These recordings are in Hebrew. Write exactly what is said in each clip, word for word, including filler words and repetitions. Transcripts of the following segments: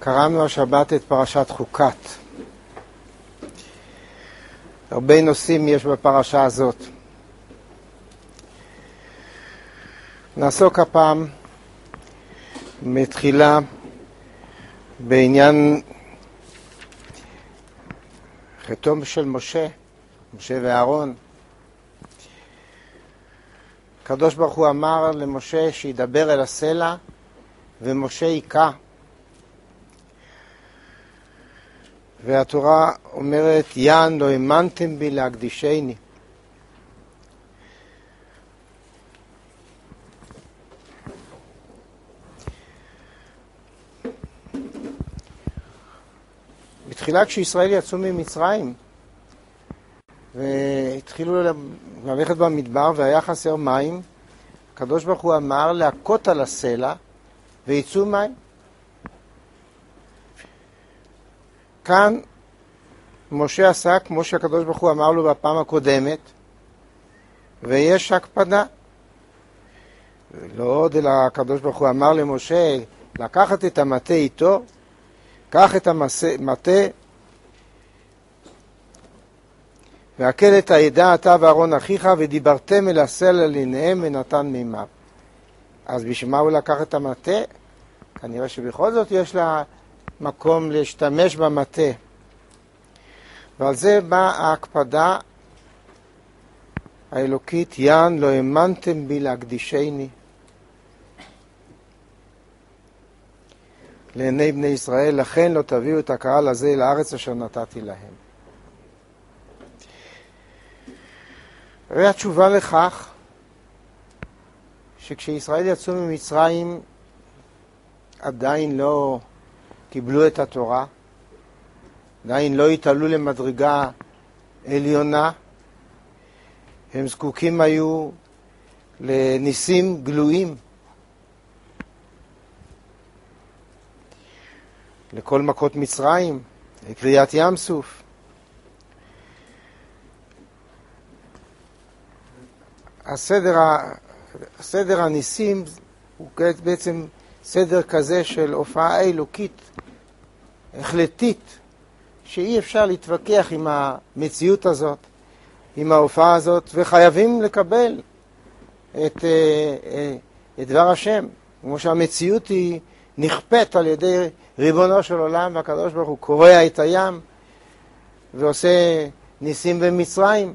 קראנו השבת את פרשת חוקת. הרבה נושאים יש בפרשה הזאת. נעסוק הפעם מתחילה בעניין חטאם של משה, משה ואהרון. הקדוש ברוך הוא אמר למשה שידבר אל הסלע ומשה יקע. והתורה אומרת, יען לא האמנתם בי להקדישני. בתחילה כשישראל יצאו ממצרים והתחילו ללכת במדבר והיה חסר מים, הקדוש ברוך הוא אמר להכות על הסלע ויצאו מים. כאן משה עשה כמו שהקדוש ברוך הוא אמר לו בפעם הקודמת, ויש הקפדה. לא עוד אלא הקדוש ברוך הוא אמר למשה לקחת את המטה איתו, קח את המטה והקל את העדה אתה ואהרון אחיך ודיברתם אל הסלע לעיניהם ונתן מימיו. אז בשביל מה הוא לקח את המטה? כנראה שבכל זאת יש לה מקום להשתמש במטה. ועל זה באה ההקפדה האלוקית, יען לא האמנתם בי להקדישני. לעיני בני ישראל, לכן לא תביאו את הקהל הזה לארץ אשר נתתי להם. והתשובה לכך, שכשישראל יצאו ממצרים עדיין לא קיבלו את התורה, עדיין לא התעלו למדרגה עליונה, הם זקוקים היו לניסים גלויים, לכל מכות מצרים, לקריאת ים סוף. הסדר, הסדר הניסים הוא בעצם סדר כזה של הופעה אלוקית, החלטית, שאי אפשר להתווכח עם המציאות הזאת, עם ההופעה הזאת, וחייבים לקבל את, את דבר השם, כמו שהמציאות היא נכפית על ידי ריבונו של עולם, והקדוש ברוך הוא קורע את הים ועושה ניסים במצרים.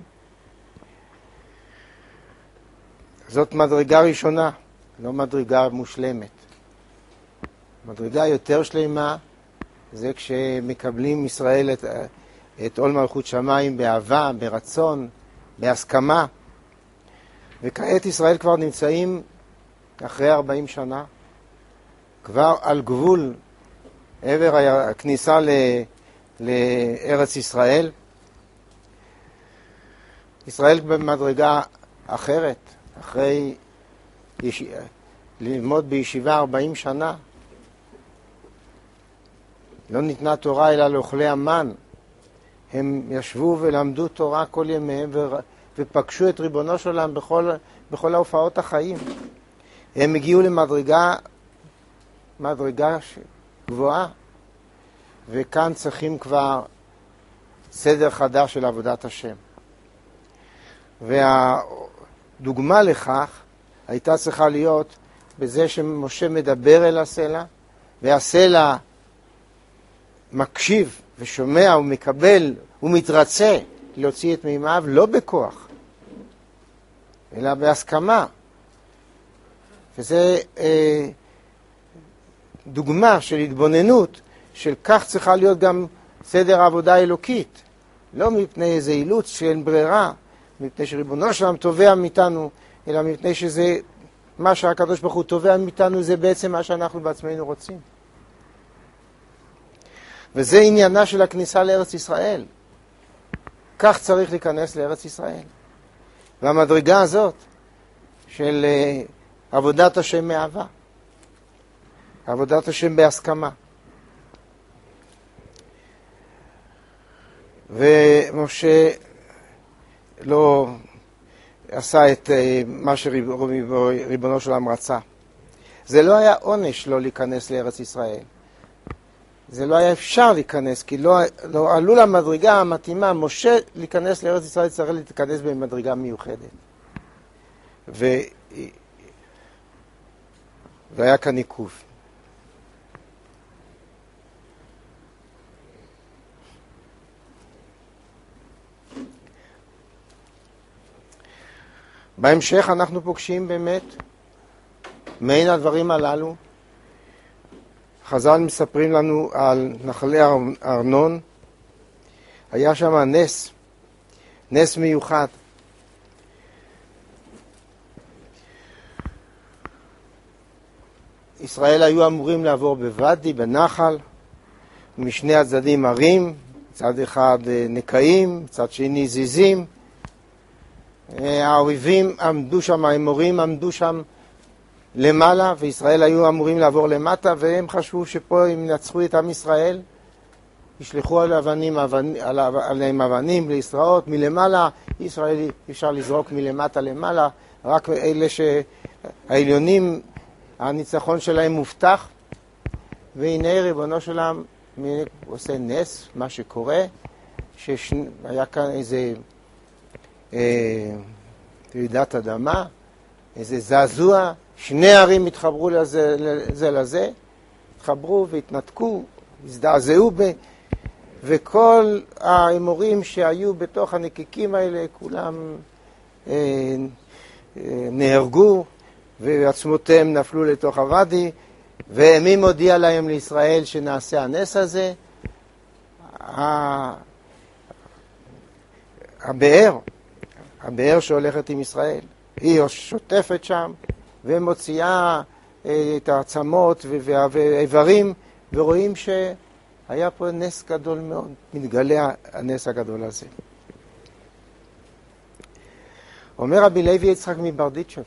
זאת מדרגה ראשונה, לא מדרגה מושלמת. מדרגה יותר שלמה זה כשמקבלים ישראל את, את עול מלכות שמיים באהבה, ברצון, בהסכמה. וכעת ישראל כבר נמצאים אחרי ארבעים שנה, כבר על גבול עבר הכניסה ל, לארץ ישראל. ישראל במדרגה אחרת, אחרי יש... ללמוד בישיבה ארבעים שנה. לא ניתנה תורה אלא לאוכלי המן. הם ישבו ולמדו תורה כל ימיהם ו... ופגשו את ריבונו של עולם בכל, בכל ההופעות החיים. הם הגיעו למדרגה מדרגה גבוהה, וכאן צריכים כבר סדר חדש של עבודת השם. והדוגמה לכך הייתה צריכה להיות בזה שמשה מדבר אל הסלע, והסלע מקשיב ושומע ומקבל ומתרצה להוציא את מימיו, לא בכוח, אלא בהסכמה. וזה אה, דוגמה של התבוננות, של כך צריכה להיות גם סדר העבודה האלוקית. לא מפני איזה אילוץ שאין ברירה, מפני שריבונו שלם תובע מאיתנו, אלא מפני שזה מה שהקדוש ברוך הוא תובע מאיתנו, זה בעצם מה שאנחנו בעצמנו רוצים. וזה עניינה של הכניסה לארץ ישראל. כך צריך להיכנס לארץ ישראל. והמדרגה הזאת של עבודת השם מאהבה, עבודת השם בהסכמה. ומשה לא עשה את מה שריבונו של עולם רצה. זה לא היה עונש לא להיכנס לארץ ישראל. זה לא היה אפשר להיכנס, כי לא, לא עלו למדרגה המתאימה, משה להיכנס לארץ ישראל צריך להיכנס במדרגה מיוחדת. ו... והיה כאן עיכוב. בהמשך אנחנו פוגשים באמת מעין הדברים הללו. חז"ל מספרים לנו על נחלי ארנון. היה שם נס, נס מיוחד. ישראל היו אמורים לעבור בוואדי, בנחל, משני הצדדים ערים, צד אחד נקעים, צד שני זיזים. האויבים עמדו שם, האמורים עמדו שם למעלה, וישראל היו אמורים לעבור למטה, והם חשבו שפה הם ינצחו את עם ישראל, ישלחו על אבנים, אבנים, עליהם אבנים לישראל מלמעלה. ישראל אפשר לזרוק מלמטה למעלה, רק אלה שהעליונים, הניצחון שלהם מובטח. והנה ריבונו שלם עושה נס, מה שקורה, שהיה כאן איזה רעידת אדמה, איזה זעזוע, שני ערים התחברו לזה, לזה לזה, התחברו והתנתקו, הזדעזעו ב... וכל האמורים שהיו בתוך הנקיקים האלה, כולם אה, אה, נהרגו, ועצמותיהם נפלו לתוך הוואדי, ומי מודיע להם לישראל שנעשה הנס הזה? הבאר, הבאר שהולכת עם ישראל, היא שוטפת שם, ומוציאה את העצמות והאיברים, ורואים שהיה פה נס גדול מאוד, מתגלה הנס הגדול הזה. אומר רבי לוי יצחק מברדיצ'ב,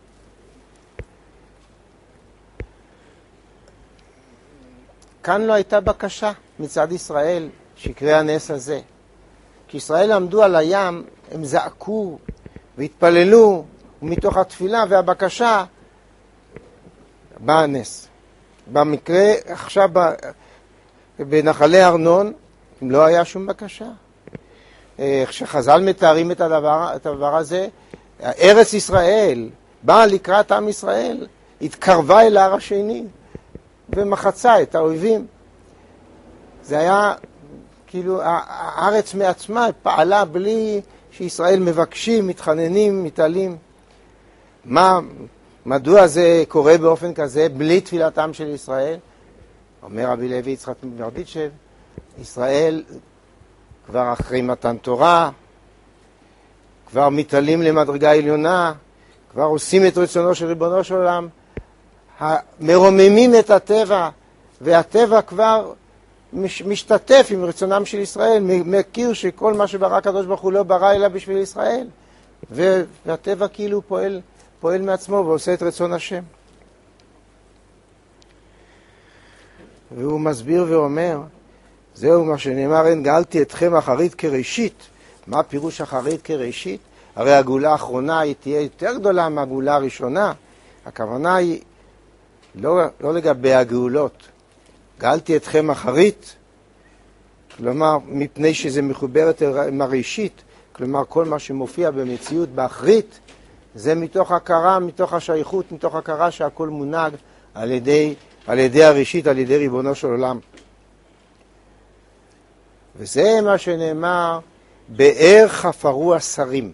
כאן לא הייתה בקשה מצד ישראל שיקרה הנס הזה. כשישראל עמדו על הים, הם זעקו והתפללו, ומתוך התפילה והבקשה בא הנס. במקרה עכשיו בנחלי ארנון לא היה שום בקשה. כשחז"ל מתארים את הדבר, את הדבר הזה, ארץ ישראל באה לקראת עם ישראל, התקרבה אל ההר השני ומחצה את האויבים. זה היה כאילו הארץ מעצמה פעלה בלי שישראל מבקשים, מתחננים, מתעלים. מה, מדוע זה קורה באופן כזה בלי תפילתם של ישראל? אומר רבי לוי יצחק מברדיצ'ב, ישראל כבר אחרי מתן תורה, כבר מתעלים למדרגה עליונה, כבר עושים את רצונו של ריבונו של עולם, מרוממים את הטבע, והטבע כבר מש, משתתף עם רצונם של ישראל, מכיר שכל מה שברא הקדוש ברוך הוא לא ברא אלא בשביל ישראל, והטבע כאילו פועל, פועל מעצמו ועושה את רצון השם. והוא מסביר ואומר, זהו מה שנאמר, אין גאלתי אתכם אחרית כראשית. מה פירוש אחרית כראשית? הרי הגאולה האחרונה היא תהיה יותר גדולה מהגאולה הראשונה. הכוונה היא לא, לא לגבי הגאולות. גאלתי אתכם אחרית, כלומר, מפני שזה מחוברת עם הראשית, כלומר, כל מה שמופיע במציאות באחרית, זה מתוך הכרה, מתוך השייכות, מתוך הכרה שהכל מונהג על ידי, על ידי הראשית, על ידי ריבונו של עולם. וזה מה שנאמר, באר חפרו השרים.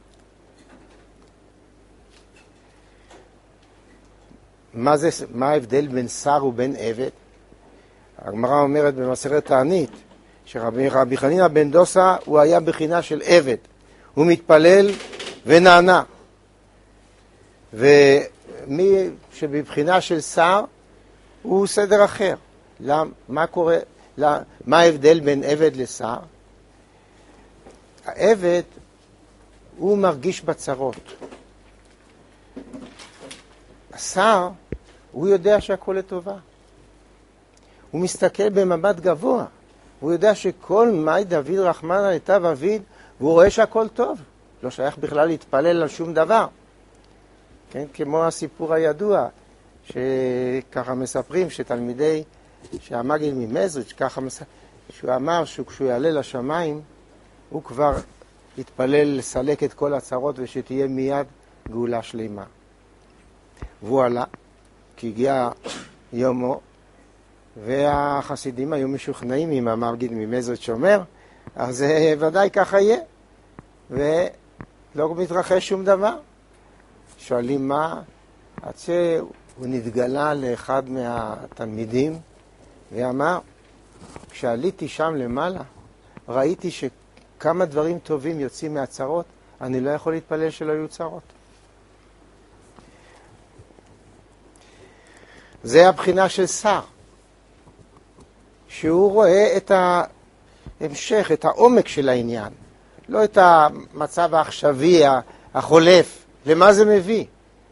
מה זה, מה ההבדל בין שר ובין עבד? הגמרא אומרת במסכת תענית, שרבי רבי חנינא בן דוסא הוא היה בחינה של עבד. הוא מתפלל ונענה. ומי שבבחינה של שר הוא סדר אחר. למה, מה קורה, למה, מה ההבדל בין עבד לשר? העבד הוא מרגיש בצרות. השר הוא יודע שהכל לטובה. הוא מסתכל במבט גבוה. הוא יודע שכל מאי דוד רחמנא לטב אביד, והוא רואה שהכל טוב. לא שייך בכלל להתפלל על שום דבר. כן? כמו הסיפור הידוע, שככה מספרים שתלמידי שהמגיד ממזריץ' ככה, שהוא אמר שכשהוא יעלה לשמיים, הוא כבר יתפלל לסלק את כל הצרות ושתהיה מיד גאולה שלמה. והוא עלה, כי הגיע יומו, והחסידים היו משוכנעים אם המגיד ממזריץ' שומר, אז ודאי ככה יהיה, ולא מתרחש שום דבר. שואלים מה? עד שהוא נתגלה לאחד מהתלמידים ואמר, כשעליתי שם למעלה, ראיתי שכמה דברים טובים יוצאים מהצרות, אני לא יכול להתפלל שלא יהיו צרות. זה הבחינה של שר, שהוא רואה את ההמשך, את העומק של העניין, לא את המצב העכשווי, החולף, למה זה מביא.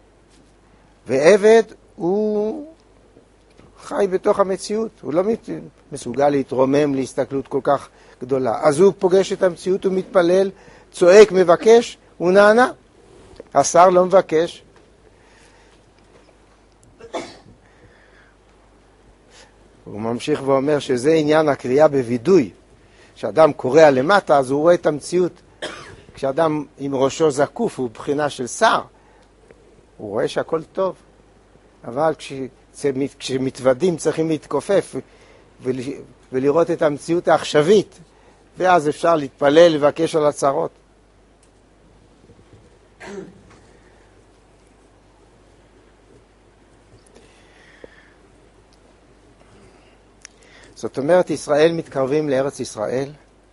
ועבד הוא חי בתוך המציאות, הוא לא מסוגל להתרומם להסתכלות כל כך גדולה. אז הוא פוגש את המציאות, הוא מתפלל, צועק, מבקש, הוא נענה. השר לא מבקש. הוא ממשיך ואומר שזה עניין הקריאה בוידוי. כשאדם קורא למטה, אז הוא רואה את המציאות. כשאדם עם ראשו זקוף, הוא בחינה של שר, הוא רואה שהכל טוב. אבל כשמתוודים צריכים להתכופף ולראות את המציאות העכשווית, ואז אפשר להתפלל, לבקש על הצרות. זאת אומרת, ישראל מתקרבים לארץ ישראל,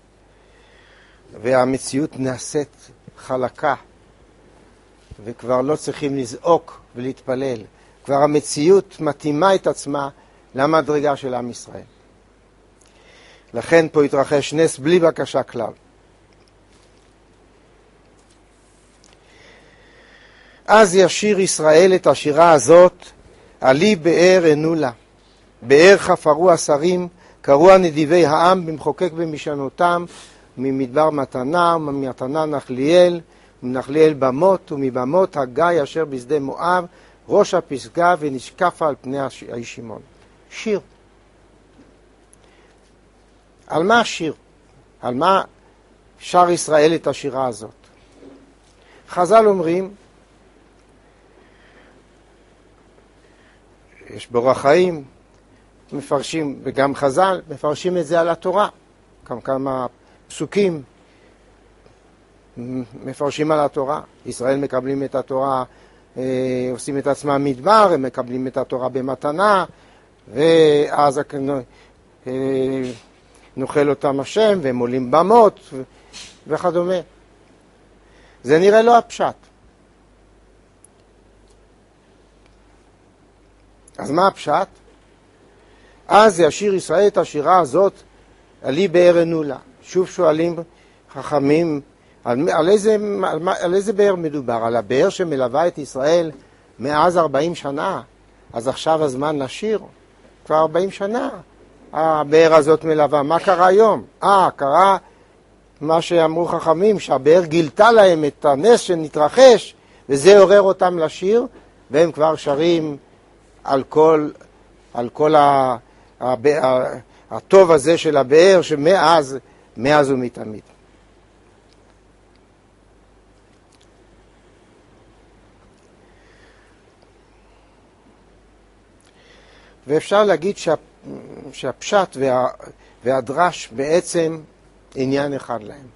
והמציאות נעשית חלקה, וכבר לא צריכים לזעוק ולהתפלל. כבר המציאות מתאימה את עצמה למדרגה של עם ישראל. לכן פה התרחש נס בלי בקשה כלל. אז ישיר ישראל את השירה הזאת, עלי באר ענולה. באר חפרו השרים, קראו הנדיבי העם במחוקק במשענותם, ממדבר מתנה וממתנה נחליאל, ומנחליאל במות ומבמות הגיא אשר בשדה מואב, ראש הפסגה ונשקפה על פני הישימון. שיר. על מה השיר? על מה שר ישראל את השירה הזאת? חז"ל אומרים, יש באורח חיים, מפרשים, וגם חז"ל, מפרשים את זה על התורה. כמה, כמה פסוקים מפרשים על התורה. ישראל מקבלים את התורה, אה, עושים את עצמם מדבר, הם מקבלים את התורה במתנה, ואז אה, נוכל אותם השם, והם עולים במות, ו- וכדומה. זה נראה לא הפשט. אז מה הפשט? אז ישיר ישראל את השירה הזאת, עלי באר ענולה. שוב שואלים חכמים, על, על, איזה, על, על איזה באר מדובר? על הבאר שמלווה את ישראל מאז ארבעים שנה. אז עכשיו הזמן לשיר. כבר ארבעים שנה הבאר הזאת מלווה. מה קרה היום? אה, קרה מה שאמרו חכמים, שהבאר גילתה להם את הנס שנתרחש, וזה עורר אותם לשיר, והם כבר שרים על כל, על כל ה, הבאר, הטוב הזה של הבאר, שמאז מאז ומתמיד. ואפשר להגיד שה, שהפשט וה, והדרש בעצם עניין אחד להם.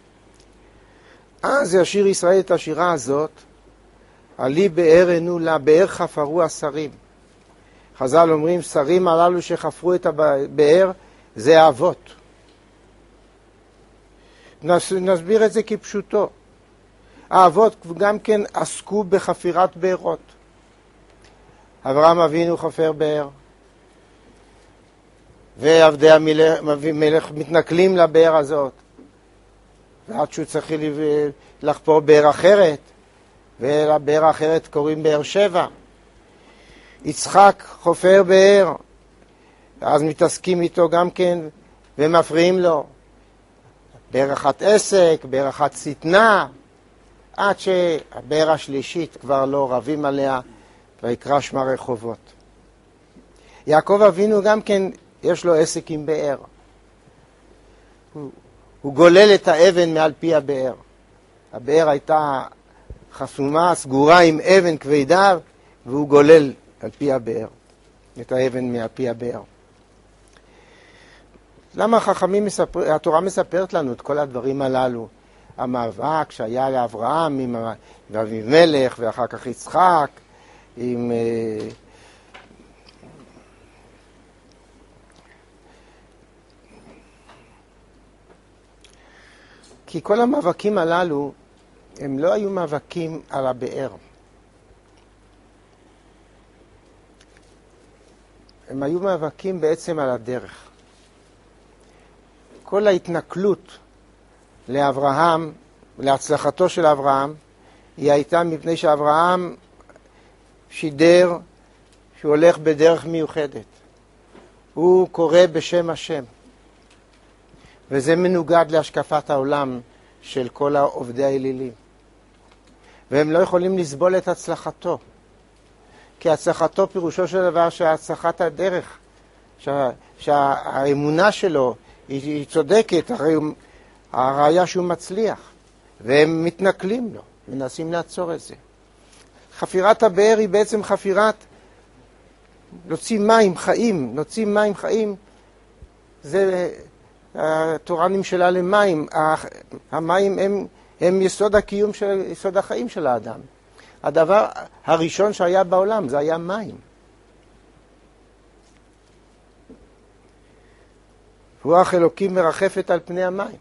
אז ישיר ישראל את השירה הזאת, עלי באר ענולה, באר חפרו השרים. חז"ל אומרים, שרים הללו שחפרו את הבאר, זה האבות. נסביר את זה כפשוטו. האבות גם כן עסקו בחפירת בארות. אברהם אבינו חפר באר, ועבדי המלך מתנכלים לבאר הזאת, ועד שהוא צריך לחפור באר אחרת, ולבאר האחרת קוראים באר שבע. יצחק חופר באר, אז מתעסקים איתו גם כן ומפריעים לו. באר אחת עסק, באר אחת סתנה, עד שהבאר השלישית כבר לא רבים עליה, ויקרא שמה רחובות. יעקב אבינו גם כן יש לו עסק עם באר. הוא, הוא גולל את האבן מעל פי הבאר. הבאר הייתה חסומה, סגורה עם אבן כבדה, והוא גולל על פי הבאר, את האבן מעל פי הבאר. למה החכמים מספר, התורה מספרת לנו את כל הדברים הללו? המאבק שהיה לאברהם עם אבימלך ואחר כך יצחק, עם... כי כל המאבקים הללו הם לא היו מאבקים על הבאר. הם היו מאבקים בעצם על הדרך. כל ההתנכלות לאברהם, להצלחתו של אברהם, היא הייתה מפני שאברהם שידר שהוא הולך בדרך מיוחדת. הוא קורא בשם השם. וזה מנוגד להשקפת העולם של כל עובדי האלילים. והם לא יכולים לסבול את הצלחתו. כי הצלחתו פירושו של דבר שהצלחת הדרך, שה, שהאמונה שלו היא, היא צודקת, הרי הראיה שהוא מצליח. והם מתנכלים לו, מנסים לעצור את זה. חפירת הבאר היא בעצם חפירת, להוציא מים חיים, להוציא מים חיים, זה... התורה נמשלה למים. המים הם, הם יסוד הקיום של, יסוד החיים של האדם. הדבר הראשון שהיה בעולם זה היה מים. רוח אלוקים מרחפת על פני המים.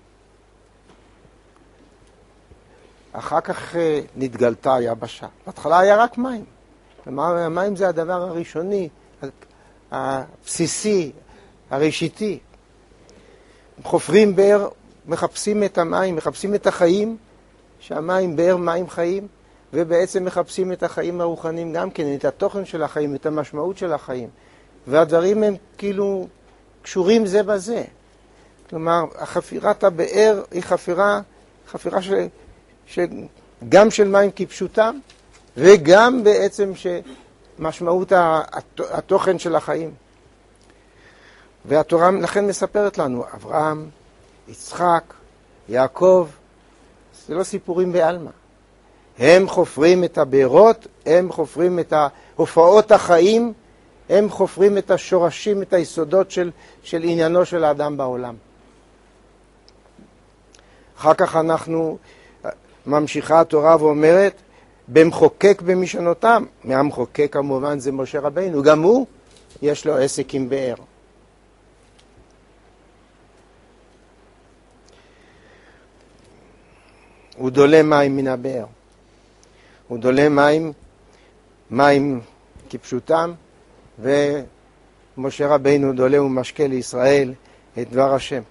אחר כך נתגלתה היבשה. בהתחלה היה רק מים. המים זה הדבר הראשוני, הבסיסי, הראשיתי. חופרים באר, מחפשים את המים, מחפשים את החיים, שהמים באר מים חיים, ובעצם מחפשים את החיים הרוחניים גם כן, את התוכן של החיים, את המשמעות של החיים. והדברים הם כאילו קשורים זה בזה. כלומר, חפירת הבאר היא חפירה, חפירה של, של, גם של מים כפשוטם, וגם בעצם משמעות התוכן של החיים. והתורה לכן מספרת לנו, אברהם, יצחק, יעקב, זה לא סיפורים בעלמא. הם חופרים את הבארות, הם חופרים את הופעות החיים, הם חופרים את השורשים, את היסודות של, של עניינו של האדם בעולם. אחר כך אנחנו, ממשיכה התורה ואומרת, במחוקק במשנותם, מהמחוקק כמובן זה משה רבינו, גם הוא יש לו עסק עם באר. הוא דולה מים מן הבאר. הוא דולה מים, מים כפשוטם, ומשה רבינו דולה ומשקה לישראל את דבר השם.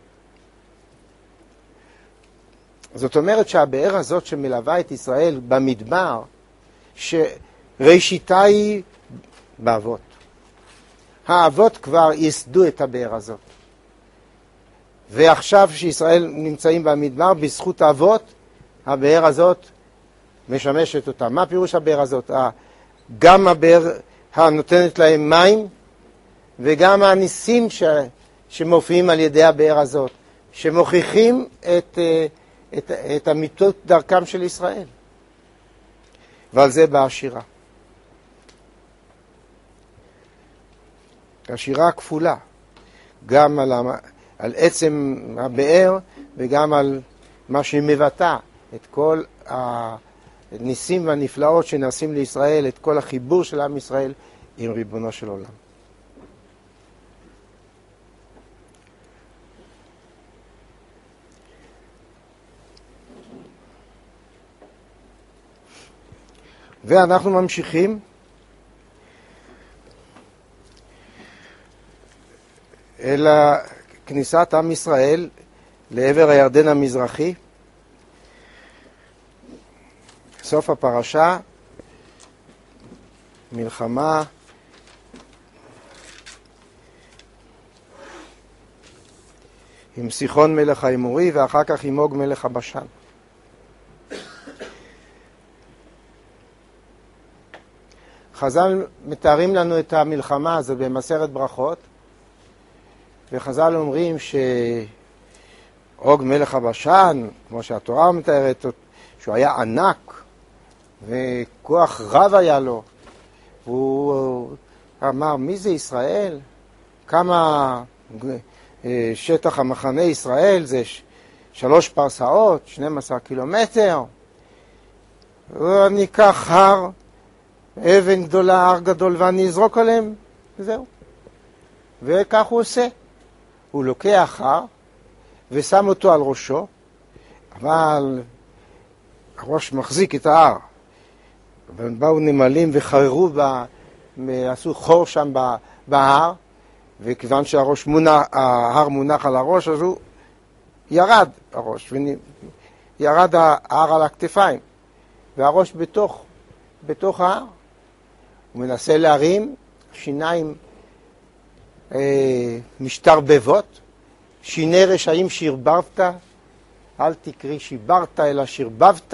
זאת אומרת שהבאר הזאת שמלווה את ישראל במדבר, שראשיתה היא באבות. האבות כבר יסדו את הבאר הזאת. ועכשיו שישראל נמצאים במדבר, בזכות האבות, הבאר הזאת משמשת אותה. מה פירוש הבאר הזאת? גם הבאר הנותנת להם מים, וגם הניסים ש... שמופיעים על ידי הבאר הזאת, שמוכיחים את, את, את אמיתות דרכם של ישראל. ועל זה באה השירה. השירה כפולה, גם על, על עצם הבאר וגם על מה שמבטא את כל הניסים והנפלאות שנעשים לישראל, את כל החיבור של עם ישראל עם ריבונו של עולם. ואנחנו ממשיכים אל כניסת עם ישראל לעבר הירדן המזרחי. סוף הפרשה, מלחמה עם סיחון מלך האמורי ואחר כך עם אוג מלך הבשן. חז"ל מתארים לנו את המלחמה הזו במסכת ברכות, וחז"ל אומרים שאוג מלך הבשן, כמו שהתורה מתארת, שהוא היה ענק, וכוח רב היה לו, הוא אמר, מי זה ישראל? כמה שטח המחנה ישראל? זה שלוש פרסאות, שנים עשר קילומטר. ואני אקח הר, אבן גדולה, הר גדול, ואני אזרוק עליהם, וזהו. וכך הוא עושה. הוא לוקח הר, ושם אותו על ראשו, אבל הראש מחזיק את ההר. באו נמלים וחררו, בה, עשו חור שם בהר, וכיוון שהראש מונח, ההר מונח על הראש, אז הוא ירד הראש, ירד ההר על הכתפיים, והראש בתוך, בתוך ההר. הוא מנסה להרים, שיניים אה, משתרבבות, שיני רשעים שרבבת, אל תקרי שיברת אלא שרבבת,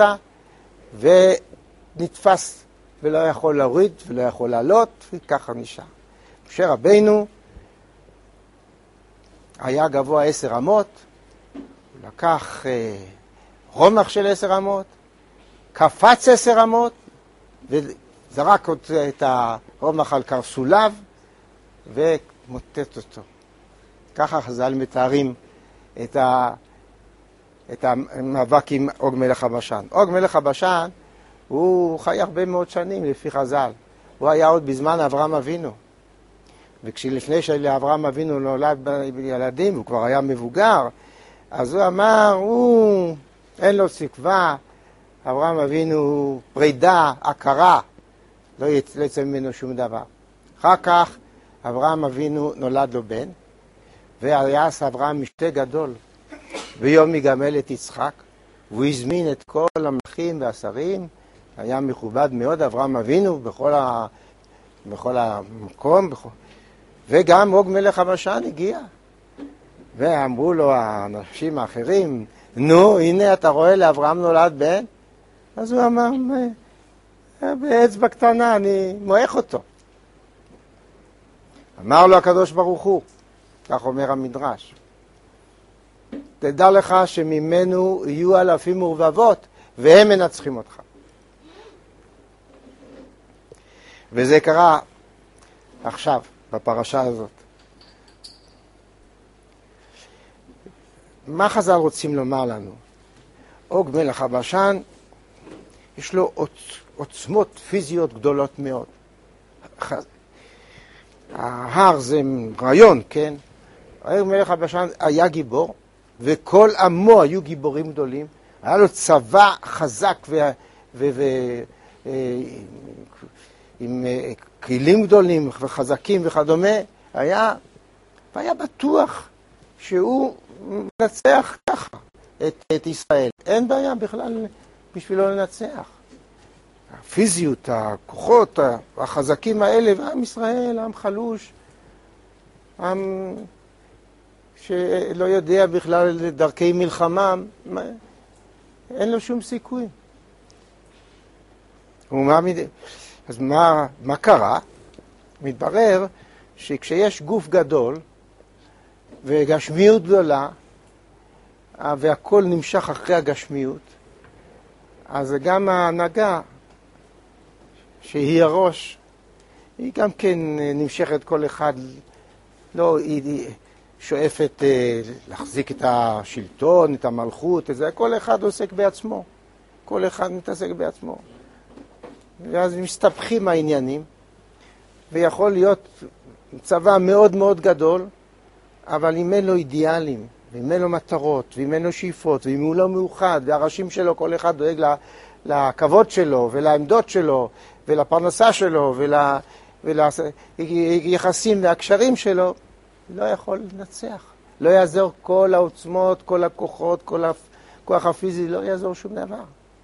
ונתפס ולא יכול להוריד ולא יכול לעלות, וככה נשאר. משה רבינו היה גבוה עשר אמות, הוא לקח אה, רומח של עשר אמות, קפץ עשר אמות, וזרק את הרומח על קרסוליו, ומוטט אותו. ככה חז"ל מתארים את, ה, את המאבק עם אוג מלך הבשן. אוג מלך הבשן, הוא חי הרבה מאוד שנים לפי חז"ל. הוא היה עוד בזמן אברהם אבינו. וכשלפני שלאברהם אבינו נולד ילדים, הוא כבר היה מבוגר, אז הוא אמר, הוא, אין לו תקווה, אברהם אבינו פרידה, הכרה, לא יצא ממנו שום דבר. אחר כך אברהם אבינו נולד לו בן, ויעש אברהם משתה גדול, ויום יגמל את יצחק, והוא הזמין את כל המלכים והשרים, היה מכובד מאוד אברהם אבינו בכל, ה... בכל המקום, בכל... וגם אוג מלך הבשן הגיע, ואמרו לו האנשים האחרים, נו, הנה אתה רואה לאברהם נולד בן? אז הוא אמר, באצבע קטנה אני מועך אותו. אמר לו הקדוש ברוך הוא, כך אומר המדרש, תדע לך שממנו יהיו אלפים ורבבות, והם מנצחים אותך. וזה קרה עכשיו, בפרשה הזאת. מה חז"ל רוצים לומר לנו? אוג מלך הבשן, יש לו עוצמות פיזיות גדולות מאוד. ההר זה רעיון, כן? אוג מלך הבשן היה גיבור, וכל עמו היו גיבורים גדולים. היה לו צבא חזק ו... ו... ו... עם כלים גדולים וחזקים וכדומה, היה, והיה בטוח שהוא מנצח ככה את, את ישראל. אין בעיה בכלל בשבילו לנצח. הפיזיות, הכוחות, החזקים האלה, ועם ישראל, עם חלוש, עם שלא יודע בכלל דרכי מלחמה, אין לו שום סיכוי. ומה מדי... אז מה, מה קרה? מתברר שכשיש גוף גדול וגשמיות גדולה והכל נמשך אחרי הגשמיות, אז גם ההנהגה שהיא הראש, היא גם כן נמשכת כל אחד, לא, היא שואפת להחזיק את השלטון, את המלכות, את זה, כל אחד עוסק בעצמו, כל אחד מתעסק בעצמו. ואז מסתבכים העניינים, ויכול להיות צבא מאוד מאוד גדול, אבל אם אין לו אידיאלים, ואם אין לו מטרות, ואם אין לו שאיפות, ואם הוא לא מאוחד, והראשים שלו, כל אחד דואג לכבוד שלו, ולעמדות שלו, ולפרנסה שלו, וליחסים והקשרים שלו, לא יכול לנצח. לא יעזור כל העוצמות, כל הכוחות, כל הכוח הפיזי, לא יעזור שום דבר.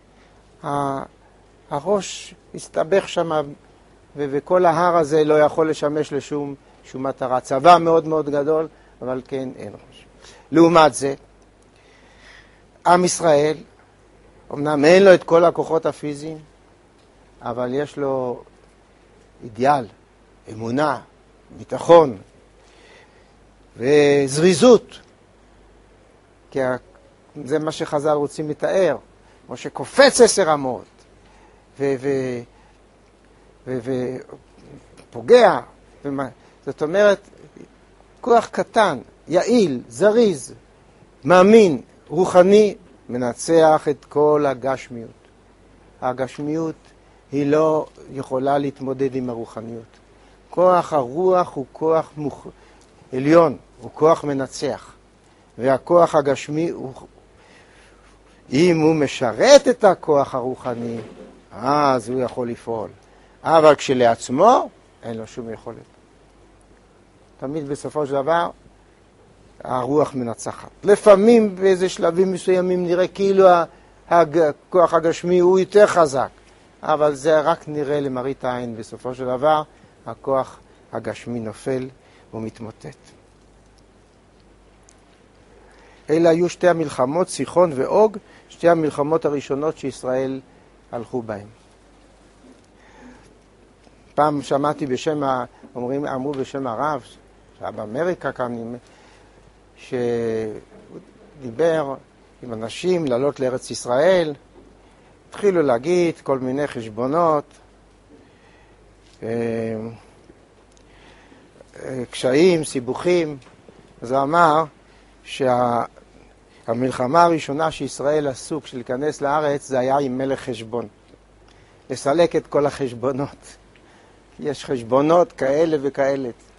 הראש הסתבך שם, וכל ההר הזה לא יכול לשמש לשום שום מטרה. צבא מאוד מאוד גדול, אבל כן אין ראש. לעומת זה, עם ישראל, אמנם אין לו את כל הכוחות הפיזיים, אבל יש לו אידיאל, אמונה, ביטחון וזריזות, כי זה מה שחז"ל רוצים לתאר, כמו שקופץ עשר אמות ופוגע, זאת אומרת, כוח קטן, יעיל, זריז, מאמין, רוחני, מנצח את כל הגשמיות. הגשמיות היא לא יכולה להתמודד עם הרוחניות. כוח הרוח הוא כוח מוח... עליון, הוא כוח מנצח. והכוח הגשמי, הוא... אם הוא משרת את הכוח הרוחני, אז הוא יכול לפעול. אבל כשלעצמו, אין לו שום יכולת. תמיד בסופו של דבר, הרוח מנצחת. לפעמים באיזה שלבים מסוימים נראה כאילו הכוח הגשמי הוא יותר חזק, אבל זה רק נראה למראית העין. בסופו של דבר, הכוח הגשמי נופל ומתמוטט. אלה היו שתי המלחמות, סיחון ואוג, שתי המלחמות הראשונות שישראל הלכו בהן. פעם שמעתי בשם, אומרים, אמרו בשם הרב, שהיה באמריקה כאן, שדיבר עם אנשים לעלות לארץ ישראל, התחילו להגיד כל מיני חשבונות, קשיים, סיבוכים. אז הוא אמר שהמלחמה הראשונה שישראל עסוק של להיכנס לארץ, זה היה עם מלך חשבון. לסלק את כל החשבונות. יש חשבונות כאלה וכאלה.